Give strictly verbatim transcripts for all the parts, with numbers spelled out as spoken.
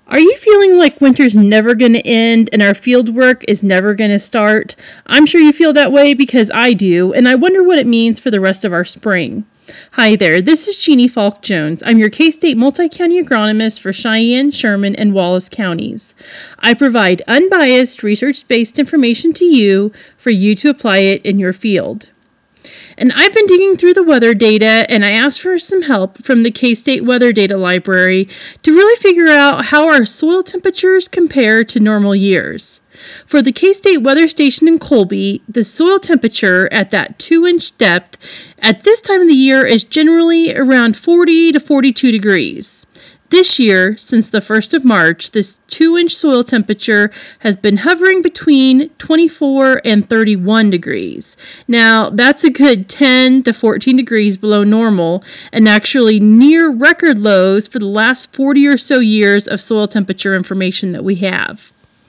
Are you feeling like winter's never going to end and our field work is never going to start? I'm sure you feel that way because I do, and I wonder what it means for the rest of our spring. Hi there, this is Jeannie Falk Jones. I'm your K-State multi-county agronomist for Cheyenne, Sherman, and Wallace counties. I provide unbiased, research-based information to you for you to apply it in your field. And I've been digging through the weather data, and I asked for some help from the K-State Weather Data Library to really figure out how our soil temperatures compare to normal years. For the K-State Weather Station in Colby, the soil temperature at that two-inch depth at this time of the year is generally around forty to forty-two degrees. This year, since the first of March, this two-inch soil temperature has been hovering between twenty-four and thirty-one degrees. Now, that's a good ten to fourteen degrees below normal and actually near record lows for the last forty or so years of soil temperature information that we have.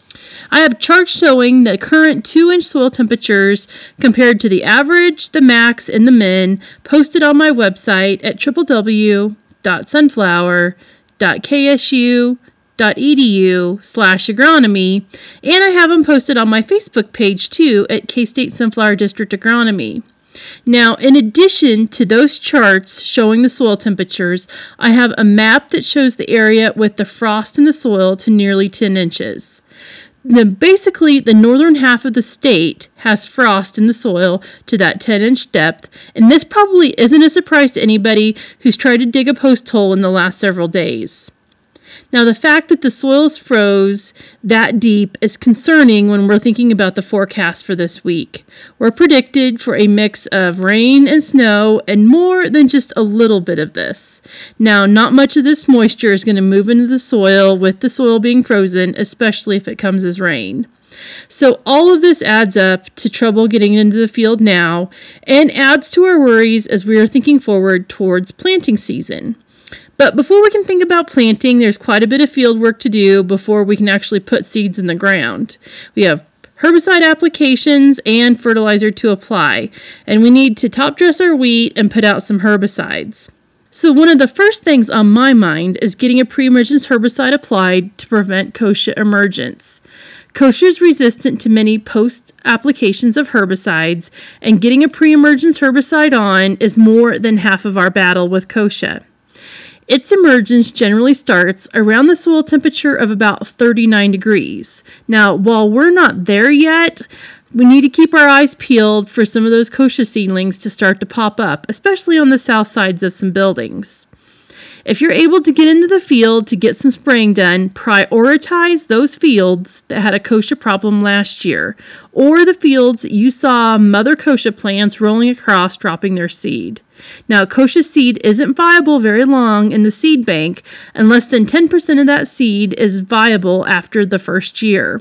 I have charts showing the current two-inch soil temperatures compared to the average, the max, and the min posted on my website at w w w dot sunflower dot k s u dot e d u slash agronomy, and I have them posted on my Facebook page too at K-State Sunflower District Agronomy. Now, in addition to those charts showing the soil temperatures, I have a map that shows the area with the frost in the soil to nearly ten inches. Now, basically, the northern half of the state has frost in the soil to that ten-inch depth, and this probably isn't a surprise to anybody who's tried to dig a post hole in the last several days. Now, the fact that the soils froze that deep is concerning when we're thinking about the forecast for this week. We're predicted for a mix of rain and snow and more than just a little bit of this. Now, not much of this moisture is going to move into the soil with the soil being frozen, especially if it comes as rain. So all of this adds up to trouble getting into the field now and adds to our worries as we are thinking forward towards planting season. But before we can think about planting, there's quite a bit of field work to do before we can actually put seeds in the ground. We have herbicide applications and fertilizer to apply, and we need to top dress our wheat and put out some herbicides. So one of the first things on my mind is getting a pre-emergence herbicide applied to prevent kochia emergence. Kochia is resistant to many post-applications of herbicides, and getting a pre-emergence herbicide on is more than half of our battle with kochia. Its emergence generally starts around the soil temperature of about thirty-nine degrees. Now, while we're not there yet, we need to keep our eyes peeled for some of those kochia seedlings to start to pop up, especially on the south sides of some buildings. If you're able to get into the field to get some spraying done, prioritize those fields that had a kochia problem last year, or the fields that you saw mother kochia plants rolling across dropping their seed. Now, kochia seed isn't viable very long in the seed bank, and less than ten percent of that seed is viable after the first year.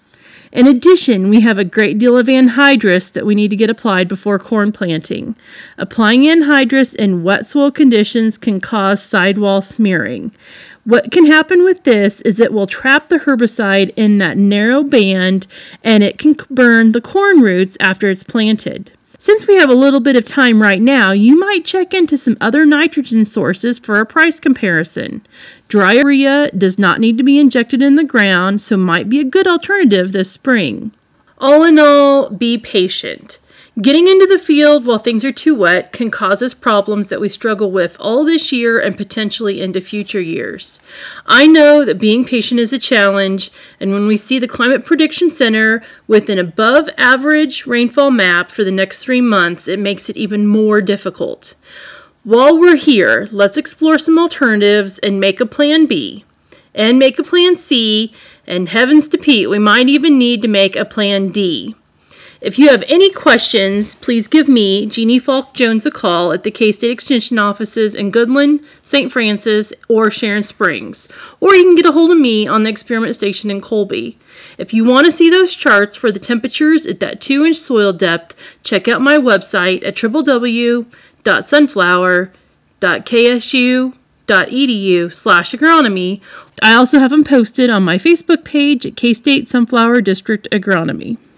In addition, we have a great deal of anhydrous that we need to get applied before corn planting. Applying anhydrous in wet soil conditions can cause sidewall smearing. What can happen with this is it will trap the herbicide in that narrow band, and it can burn the corn roots after it's planted. Since we have a little bit of time right now, you might check into some other nitrogen sources for a price comparison. Dry urea does not need to be injected in the ground, so might be a good alternative this spring. All in all, be patient. Getting into the field while things are too wet can cause us problems that we struggle with all this year and potentially into future years. I know that being patient is a challenge, and when we see the Climate Prediction Center with an above average rainfall map for the next three months, it makes it even more difficult. While we're here, let's explore some alternatives and make a plan B, and make a plan C, and heavens to Pete, we might even need to make a plan D. If you have any questions, please give me, Jeannie Falk Jones, a call at the K-State Extension offices in Goodland, Saint Francis, or Sharon Springs. Or you can get a hold of me on the Experiment Station in Colby. If you want to see those charts for the temperatures at that two-inch soil depth, check out my website at w w w dot sunflower dot k s u dot e d u slash agronomy. I also have them posted on my Facebook page at K-State Sunflower District Agronomy.